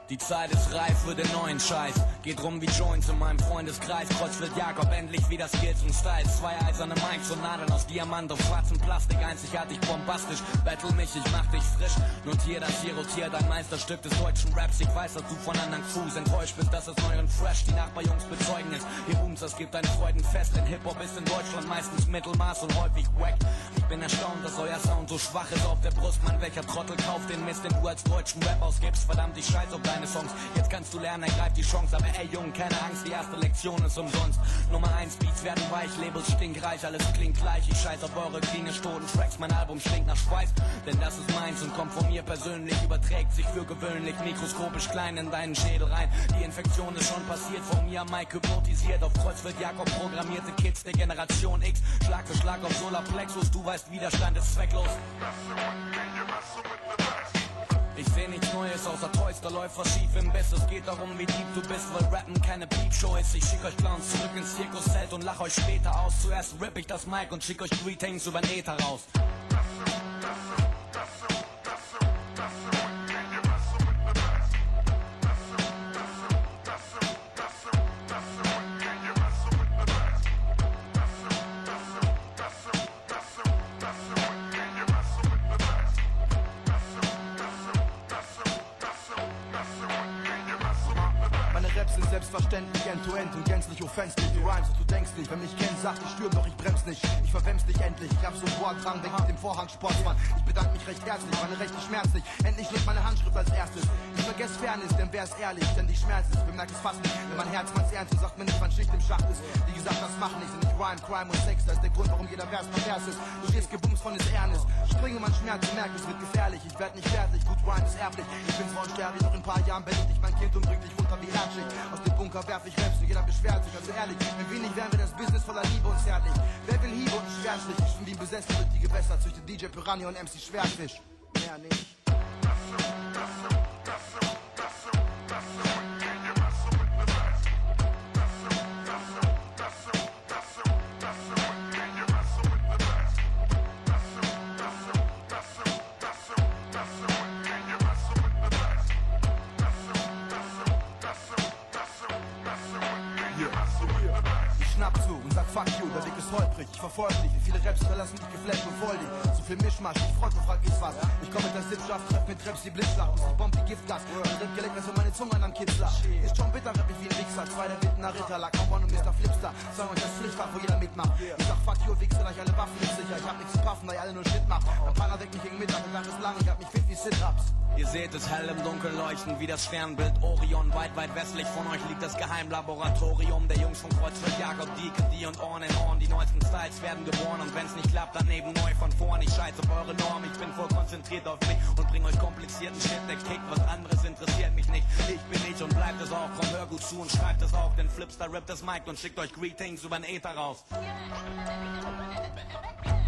Die Zeit ist reif für den neuen Scheiß. Geht rum wie Joints in meinem Freundeskreis. Kreuzfeld Jakob, endlich wieder Skills und Styles. 2 eiserne Mics und Nadeln aus Diamant auf schwarzem Plastik. Einzigartig bombastisch, battle mich, ich mach dich frisch. Notier das hier, rotiert ein Meisterstück des deutschen Raps. Ich weiß, dass du von anderen Crews enttäuscht bist, dass es neu und fresh die Nachbarjungs bezeugen ist. Hier booms, es gibt ein Freudenfest, denn Hip-Hop ist in Deutschland meistens Mittelmaß und häufig wack. Ich bin erstaunt, dass euer Sound so schwach ist auf der Brust. Mann, welcher Trottel kauft den Mist, den du als deutschen Rap ausgibst? Verdammt, ich scheiß auf deine Songs. Jetzt kannst du lernen, ergreif die Chance. Aber ey Jungen, keine Angst, die erste Lektion ist umsonst. Nummer 1, Beats werden weich, Labels stinkreich, alles klingt gleich. Ich scheiß auf eure klinisch toten Tracks, mein Album stinkt nach Schweiß. Denn das ist meins und kommt von mir persönlich, überträgt sich für gewöhnlich mikroskopisch klein in deinen Schädel rein. Die Infektion ist schon passiert, von mir am Mic hypnotisiert. Auf Kreuzfeld Jakob programmierte Kids der Generation X. Schlag für Schlag auf Solarplexus, du weißt, Widerstand ist zwecklos. Ich seh nichts Neues außer Toys, da läuft was schief im Biss. Es geht darum, wie lieb du bist, weil Rappen keine Peepshow ist. Ich schick euch Clowns zurück ins Zirkuszelt und lach euch später aus. Zuerst ripp ich das Mic und schick euch Greetings übern Äther raus. Selbstverständlich, end-to-end und gänzlich offensiv. Du rhymes und du denkst nicht, wer mich kennt, sagt ich stürm, doch ich brems nicht. Ich verwemms dich endlich, ich hab so Bohrdrang, weg mit dem Vorhang Sportsmann. Ich bedanke mich recht herzlich, meine Rechte schmerzlich. Endlich nutzt meine Handschrift als erstes. Ich vergess Fairness, denn wer ist ehrlich, denn die Schmerz ist, bemerkt es fast nicht. Wenn mein Herz man's ernst und sagt mir nicht, wann Schicht im Schacht ist. Wie gesagt, das macht nichts, denn ich rhyme, Crime und Sex, das ist der Grund, warum jeder Vers pervers ist. Du stehst gebumst von des Ernest. Springe mein Schmerz, du merkst, es wird gefährlich. Ich werd nicht fertig, gut Rhyme ist erblich. Ich bin zwar unsterblich, noch in ein paar Jahren bettet dich mein Kind und drückt dich runter wie Herzschicht. Aus dem Bunker werf ich Raps und jeder beschwert sich, also ehrlich, ein wenig wären wir das Business voller Liebe und zärtlich. Wer will Hiebe und einen Schwertstich? Ich bin wie ein Besessen durch die Gewässer, züchtet DJ Piranha und MC Schwertfisch. Mehr nicht. Fuck you, der Weg ist holprig, ich verfolge dich. Wie viele Raps verlassen dich geflasht und voll dich. So viel Mischmasch, ich freu und frag ich was. Ich komm mit der Sippschaft, treff mit Raps die Blitzschlag. Bis die Bombe die Giftgas. Und dann geleckt, als wenn meine Zunge an einem Kitzler. Ist schon bitter, rapp ich wie ein Wichser. 2 der Wittener Ritter, lag auf One und Mr. Flipster. Sagen euch das Pflichtfach, wo jeder mitmacht. Ich sag fuck you, Wichser, da ich alle Waffen nicht sicher. Ich hab nichts zu puffen, da ich alle nur Shit mach. Mein Partner deckt mich gegen Mittag, der Tag ist lang, ich hab mich fit wie Sit-Ups. Ihr seht es hell im Dunkeln leuchten wie das Sternbild Orion. Weit, weit westlich von euch liegt das Geheimlaboratorium der Jungs von Kreuzfeld Jakob, die und on and on. Die neuesten Styles werden geboren und wenn's nicht klappt, dann neben neu von vorn. Ich scheiß auf eure Norm, ich bin voll konzentriert auf mich und bring euch komplizierten Shit, der kickt, was anderes interessiert mich nicht. Ich bin ich und bleibt es auch, komm hör gut zu und schreibt es auch, denn Flipster rippt das Mic und schickt euch Greetings übern Äther raus.